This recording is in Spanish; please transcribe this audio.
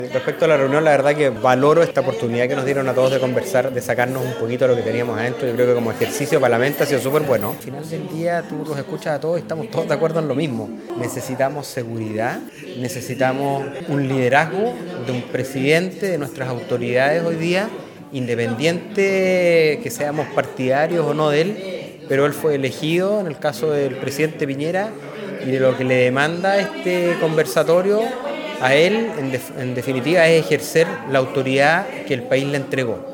Respecto a la reunión, la verdad que valoro esta oportunidad que nos dieron a todos de conversar, de sacarnos un poquito de lo que teníamos adentro. Yo creo que como ejercicio para la mente ha sido súper bueno. Al final del día tú los escuchas a todos y estamos todos de acuerdo en lo mismo. Necesitamos seguridad, necesitamos un liderazgo de un presidente, de nuestras autoridades hoy día, independiente que seamos partidarios o no de él, pero él fue elegido en el caso del presidente Piñera y de lo que le demanda este conversatorio a él, en definitiva, es ejercer la autoridad que el país le entregó.